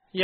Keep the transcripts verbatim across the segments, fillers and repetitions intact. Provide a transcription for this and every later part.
有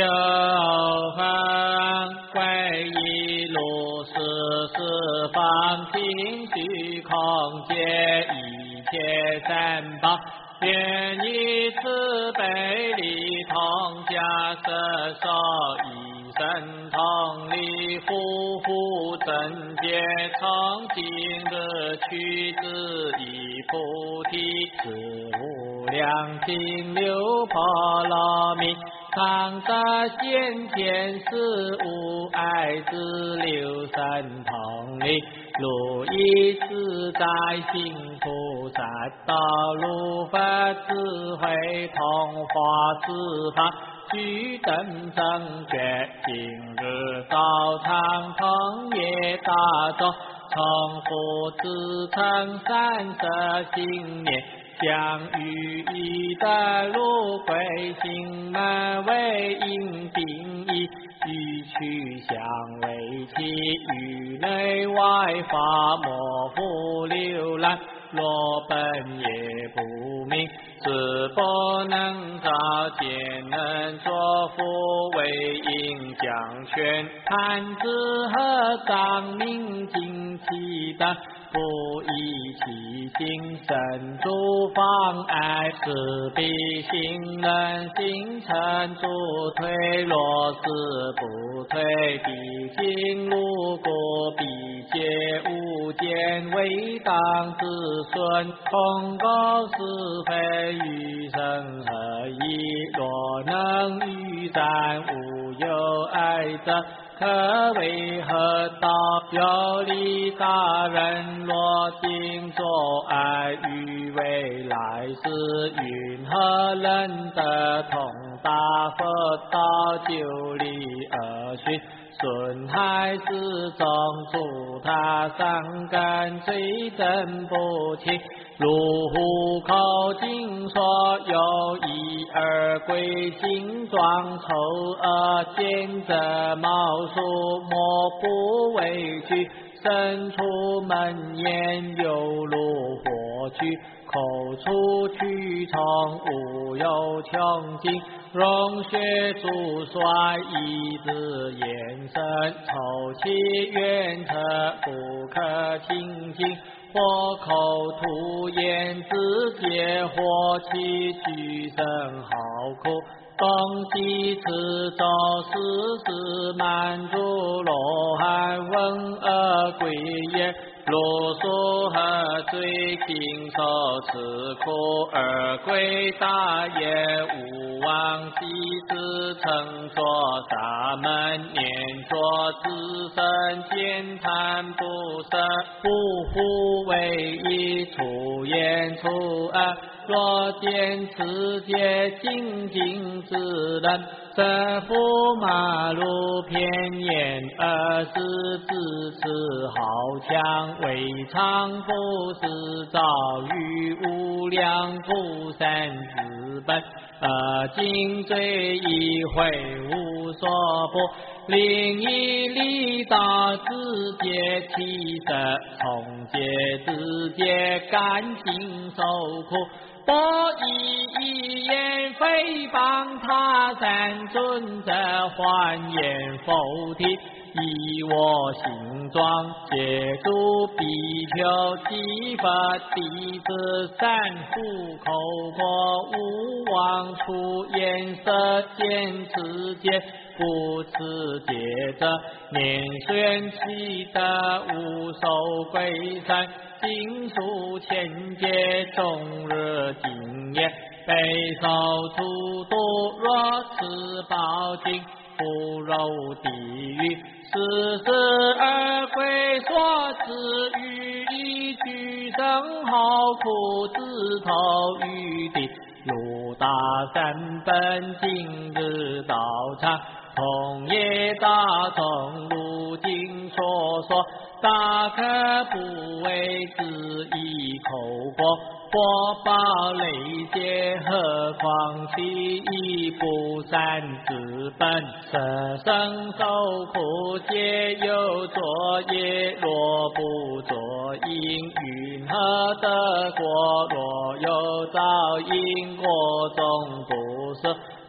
分归一路世四方情绪空界一切三宝，愿以慈悲力同家摄受一生同理夫妇正觉从今日取之以菩提是无量心流波罗蜜。常得先天是无碍之流神同理，如意自在行菩萨道路佛智慧同化四方，具等正觉今日道场同业大众，重复自称三色心念，相遇一的路归心门为因定义，欲取相为期，于内外法模糊浏览，若本也不明，是不能照见能作福为因将权贪之和尚明经其的不以其心生诸妨碍，是必行能形成助推，若是不推必经路过，必皆无间为当子孙，空垢是非与生合一，若能与善无有爱者，可为何道？有利大人若今作爱，于未来世云何能得同大佛道就理而寻？损害世众助他伤感罪真不清，如虎口经说有一而归形状丑恶见者貌数莫不畏惧，身出门言犹如火炬，口出去从无有穷尽，容血主衰一之眼神，丑气远彻不可亲近，或口吐言直接，或气举声好苦，东西此咒世事满足罗汉闻而归也，如数何罪经受此苦而归大业，无忘昔之曾作沙门念作自身见贪不舍，不复为一处言处恶，若见此界精进之人，身负马路偏言，而是自持好强，为常不是遭遇无量不善之本，而今罪已悔无所不，另一力道自界其色，从界自界甘心受苦，不以一言诽谤他三尊者，还言否提，以我形状借助比丘即佛弟子三户口过无忘出言色见此界，不持戒者念宣其德无受归山，经书千劫终日经验，备受诸毒，若持宝经不入地狱，死死而归，所持于一举生好苦，自投于地，如大三本今日道场，同业大众如经所说，大可不为之一口过，果报累劫，何况其一不善之本，舍生受苦皆有作业，若不作因，云何得果？若有造因，果中不是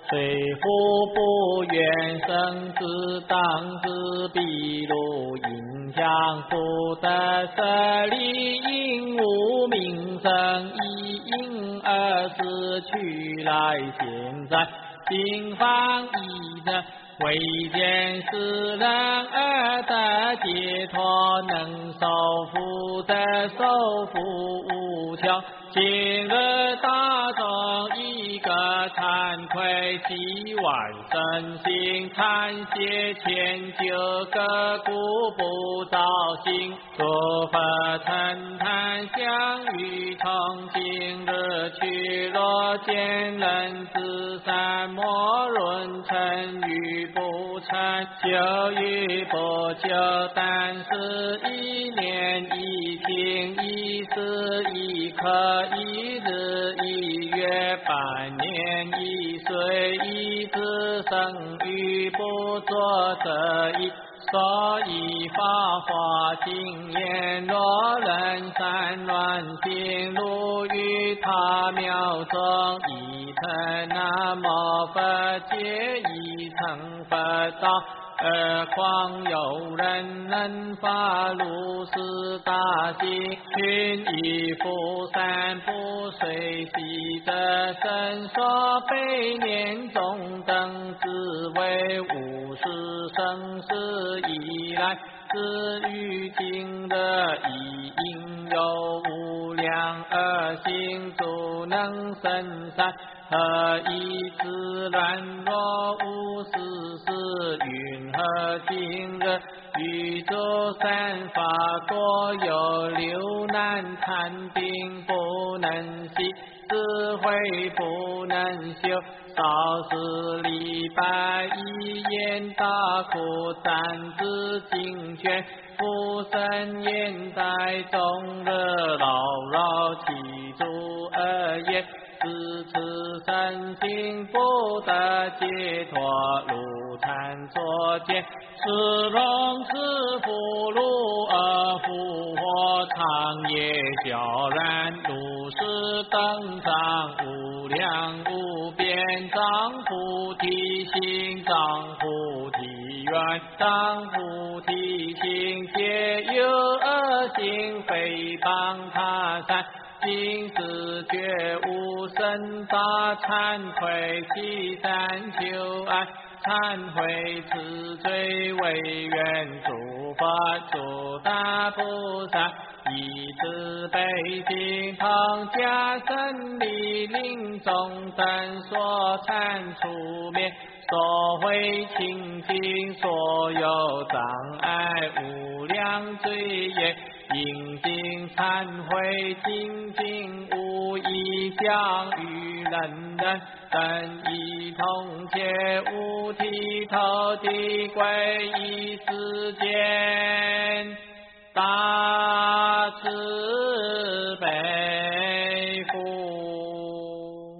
虽夫不愿生之，当之必如影响不得舍利，因无名声，亦因而失去来现在心方意的。为见世人而得解脱，能受福则受福无穷。今日大众一个惭愧，希望身心忏谢千九个故不造心，诸佛称叹相与从今日去若见人之三摩论成与不成，久与不久，但是一年一听一时一刻一日一月半年一岁一子生育不作这一，所以法华经言若人善乱心，如于他妙中一成南无佛皆一成佛道。而况有人能发如是大心，群以福善不随喜者身所悲念中等，只为无始生死以来，至于今日已应有无量恶行，足能生善。何以自然若无事事，云何今日宇宙三法国有流难禅定不能息，智慧不能修，少时礼拜一言大苦，暂知经卷复生言在中日扰扰其诸恶业，自此身心不得解脱，如禅所见，是龙是福禄而复活，长夜悄然，如是登上无量无边，藏菩提心，藏菩提愿，藏菩提心，皆有恶行，诽谤他善，今世觉悟深大忏悔，其三求爱，忏悔此罪为愿，诸佛诸大菩萨以慈悲心同加身力，令众生所忏除灭，所会清净所有障碍，无量罪业应尽忏悔，精进无异相与人人等一同切无剃头地皈依世间大慈悲父，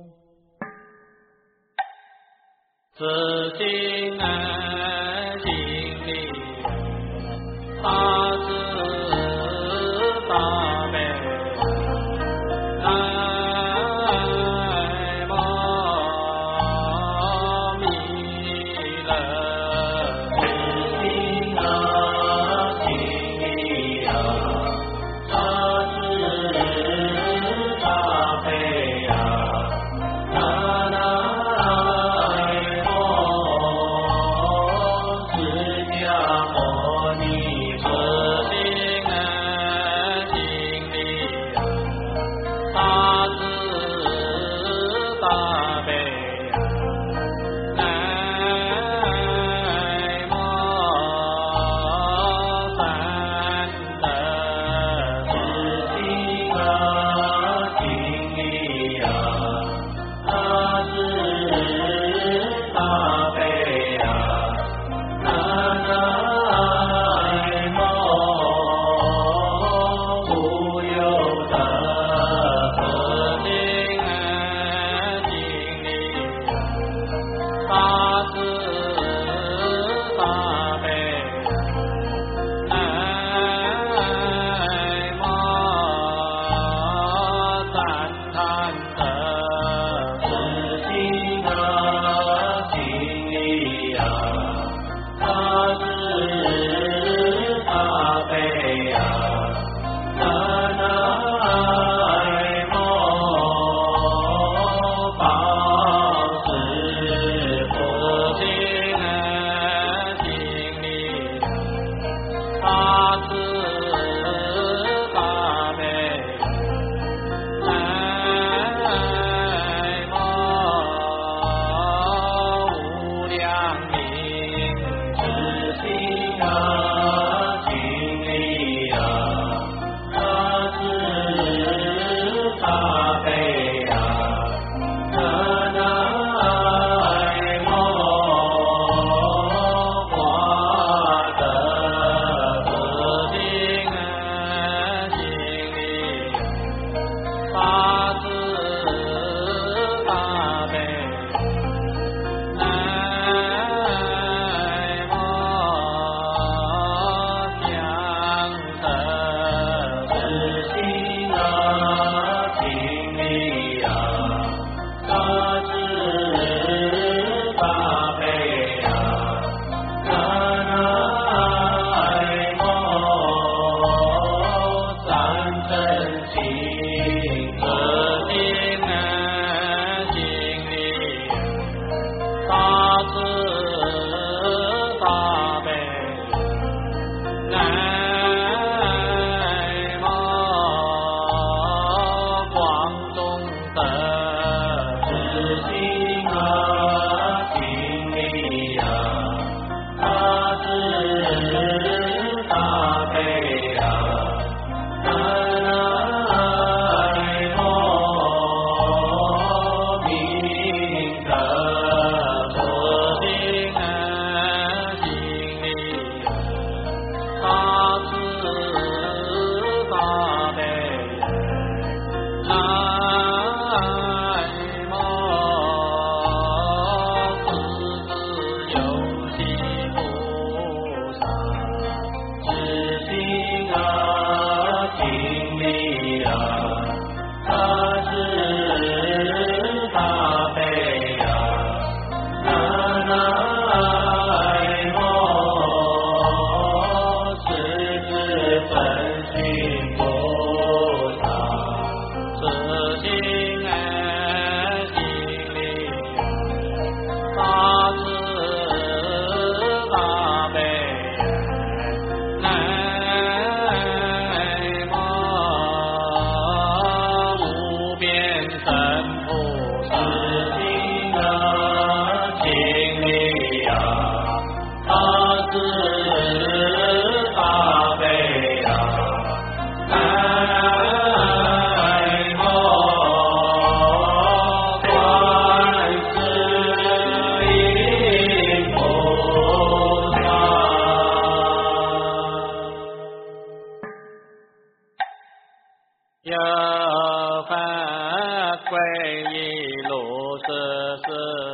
自心而心里大慈大悲南无弥勒，自心而心里呀，大慈大悲呀，南无释迦牟尼佛。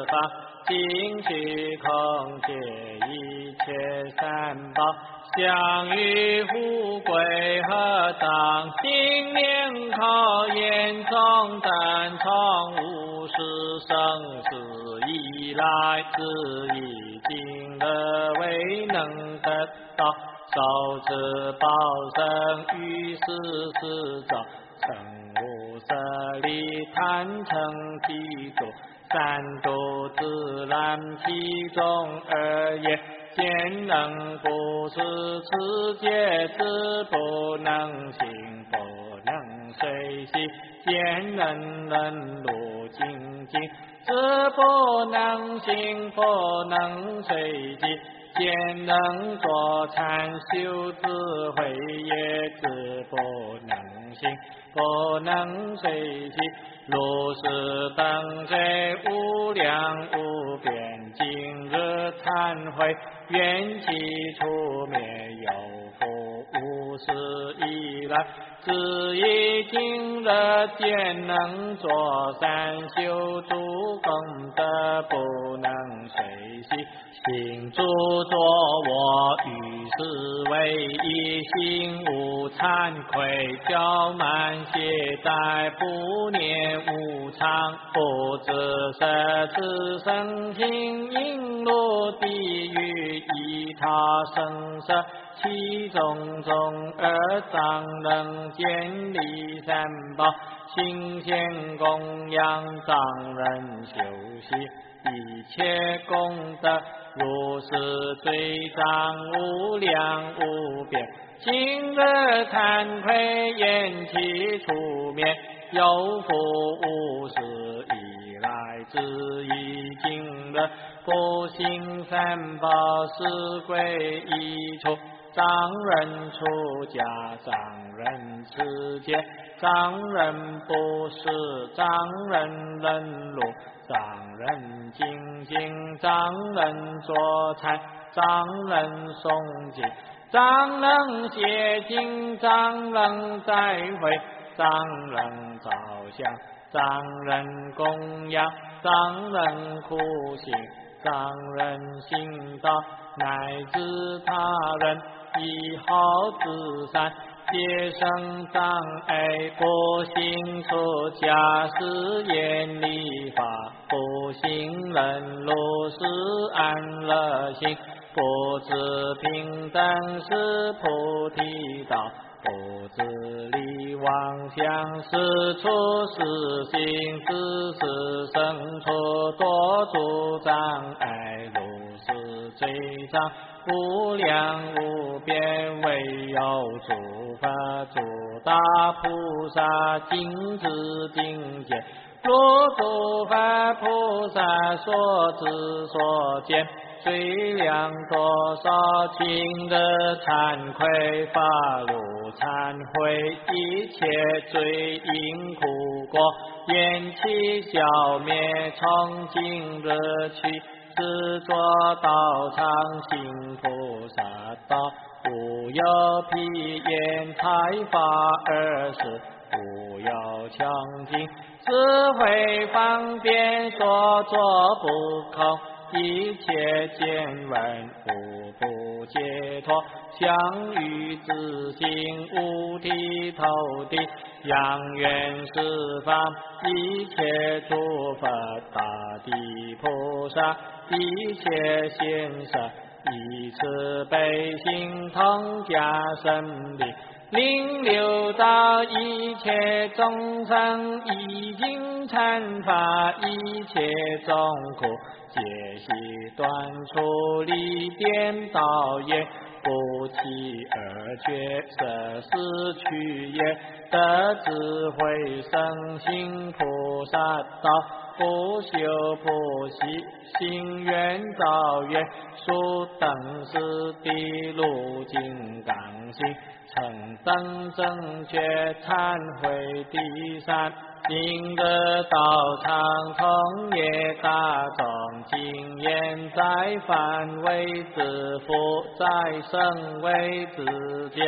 方尽虚空界一切三宝，享誉富贵合掌，心念考验中等从无始生死以来，只已经的未能得到，受持报身于世世照，成无舍利贪嗔嫉妒三毒自然其中而也，见能不是持戒之不能行不能随喜，见能能入精进之不能行不能随喜，见能作禅修智慧也之不能行不能随喜，如是等觉无量无边，今日忏悔缘起处灭，有复无始以来，只以今日见能作善修诸功德，不能随喜，行诸作我于是为一心无惭愧，骄慢懈怠不念无常，不知舍此生心应入地狱，依他生舍其中中而长能建立三宝，行贤供养长人修习一切功德，如是罪障无量无边，今日忏悔缘起处灭，有复无始以来，只以今日不行三宝是归一处，长人出家，长人持戒，长人布施，长人忍辱，长人精进，长人坐禅，长人诵经，长人写经，长人再会，长人照相，长人供养，长人苦行，长人行道，乃至他人以好自善，皆生障碍，不行出家是言礼法，不行忍辱是安乐行，不知平等是菩提道，不知离妄想是出世心，知识生出多诸障碍，如是罪障无量无边，唯有诸佛诸大菩萨尽知境界，如诸佛菩萨所知所见，罪量多少今日忏悔发如忏悔，一切罪因苦果缘起消灭，从今日起只作道场行菩萨道，无有披言财法二事，无有强行智慧方便，所作不空，一切见闻无不解脱，相与自性无体投地，扬愿十方一切诸佛大地菩萨，一切贤圣以慈悲心同加身力，令六道一切众生已经参法，一切众苦皆悉断除，离颠倒也，不期而觉，舍失去也，得智慧生行菩萨道，不修不习行愿造业，速等是地路金刚心，成等正觉忏悔第三，今日道场从业大众，经验在凡为自负，在生为自解，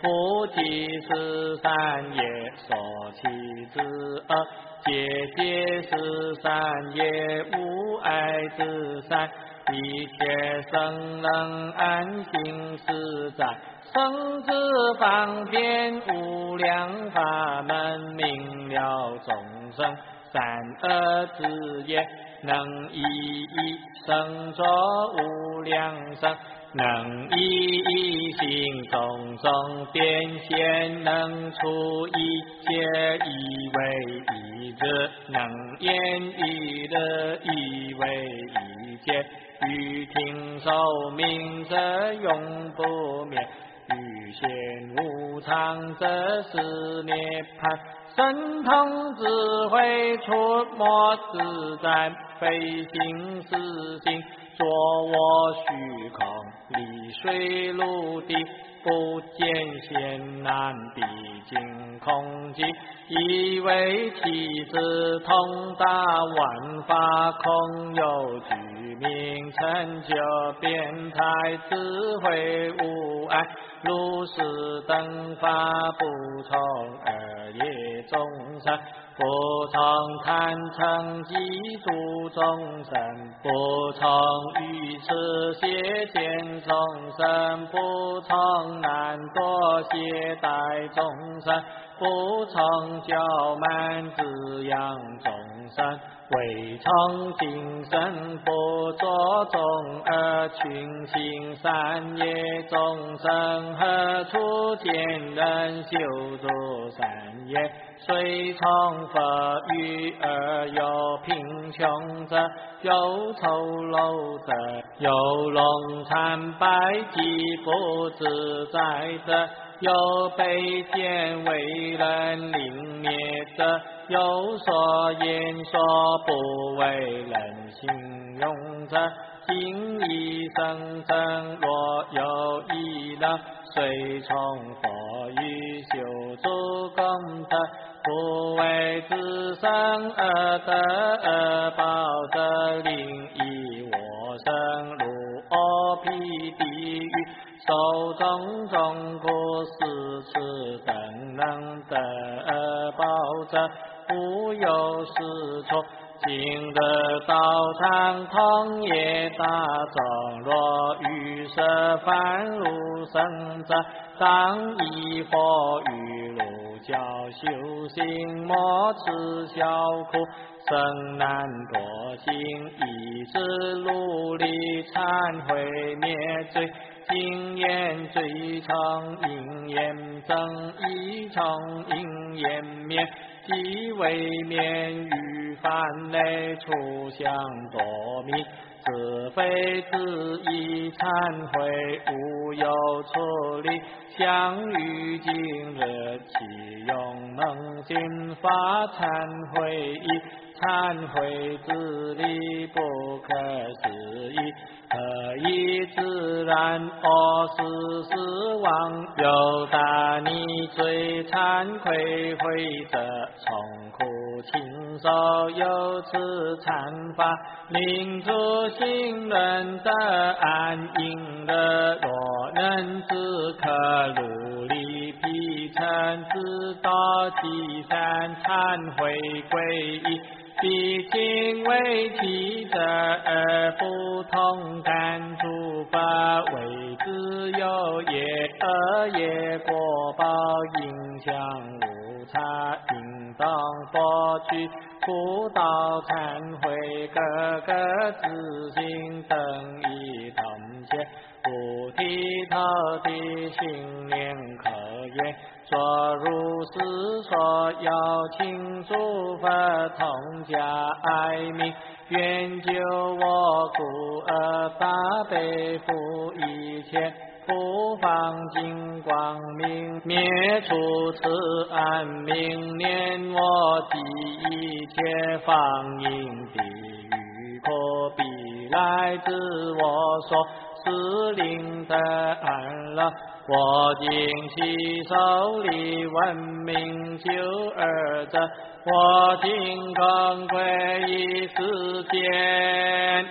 夫即是善业，所起之恶，结皆是善业，无碍之善。一切生能安心自在，生之方便无量法门，明了众生善恶之业，能一一生作无量生，能一一行种种变现，能出一切一为一智，能言一乐一为一切。欲听受名者永不灭，欲现无常则是涅槃。神通智慧出没自在，非心是心，作我虚空，离水陆地，不见险难，毕竟空寂。以为其智通达万法空有具名，成就变态智慧无碍，如是等法不从二业众生，不从贪嗔嫉诸众生，不从愚痴邪见众生，不从难堕懈怠众生，不从骄慢滋养众生，未从精神不作众而群行善业众生，何处见人修诸善业？虽从佛语而有贫穷者，有丑陋者，有聋残败疾不自在者，有被见为人凌灭者，有所言说不为人形容者，今一生生若有一人，虽从佛语修诸功德，不为自身而得而报者，令以我生入阿毗地狱，受种种苦，是此等能得而报者，无有是处。今日道场同业大众，若欲设凡如生者，当以佛语如教修行，莫持小苦，生难惰心，以之努力忏悔灭罪。经验罪从因缘增，一从因缘灭，即为免于烦内出相多迷，自非自意忏悔，无有处理。相遇今日启用能心法忏悔意，忏悔之理不可思议，何以自然？我时时忘，有大逆罪惭愧悔者，从苦亲手有此忏法，令诸行人得安隐乐。若能自可努力披诚，自道其善忏悔皈依，毕竟为其者而不同甘诸法，为之有业恶业果报，影响无差，应当佛去辅导忏悔，各个自性等一同切，菩提头的心念可言。说如是说，邀请诸佛同家爱民，愿救我故而大悲福一切，不放金光明，灭除此暗明，念我及一切放映地狱可必来自我所是令的安乐。我今其手里闻名救二者，我今更归依世间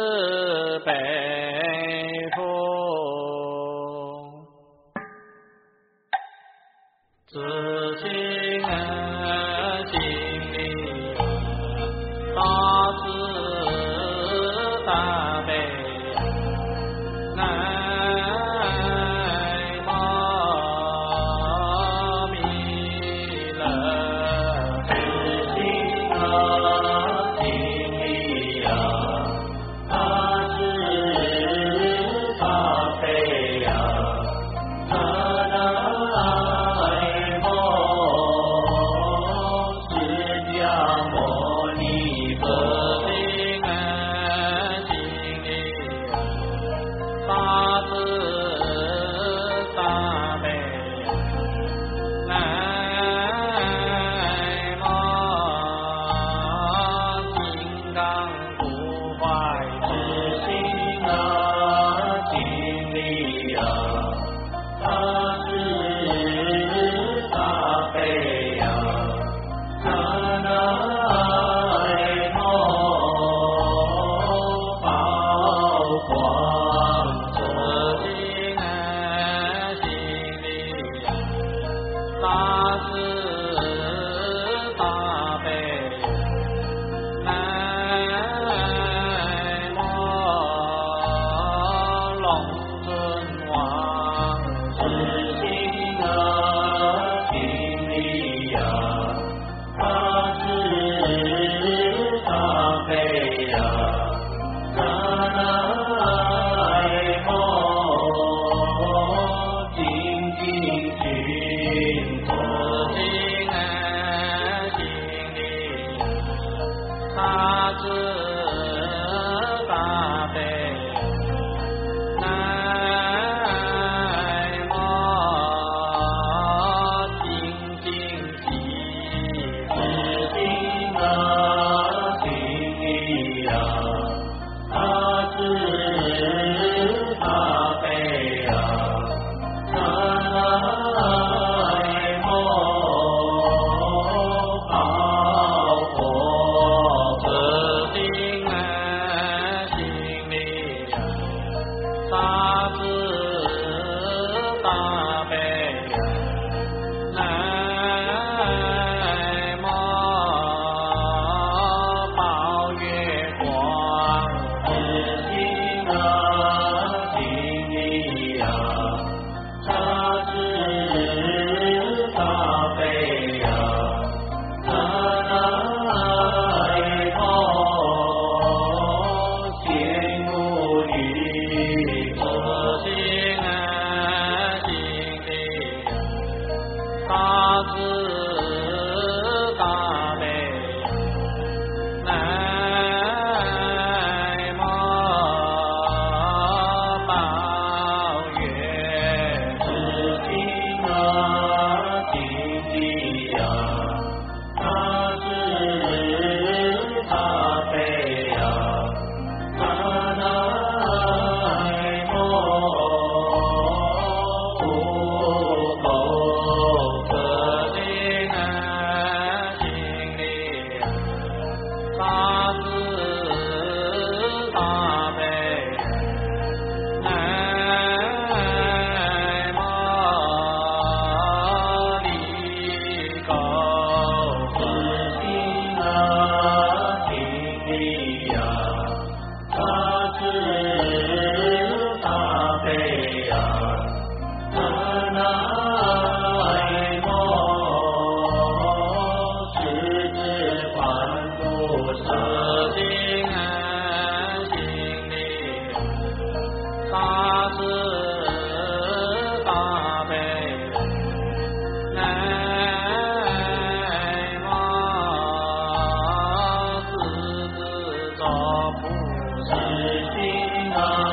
慈悲佛。 不坏自信啊，经历啊，他是大悲呀，他那爱慕宝光自信安心里大慈大悲南无龙尊王自信啊，经历呀，他是大悲呀，他那爱慕精进群众。 自信安心里大慈大悲南无精进喜自信啊，经历呀，他是大悲呀，他那爱慕宝火自信安心里大慈大悲南无宝月光自信啊，经历呀，他是大悲呀，他那爱慕千古里自信安心里大慈大悲南无宝月自信啊，经历呀，他是大悲呀，他那爱慕无口自信安心里大慈大悲南无离垢自信啊，经历呀，他是大悲呀，他那爱慕十指凡夫自上。 信安心里大慈大悲南无狮子座菩萨自信啊，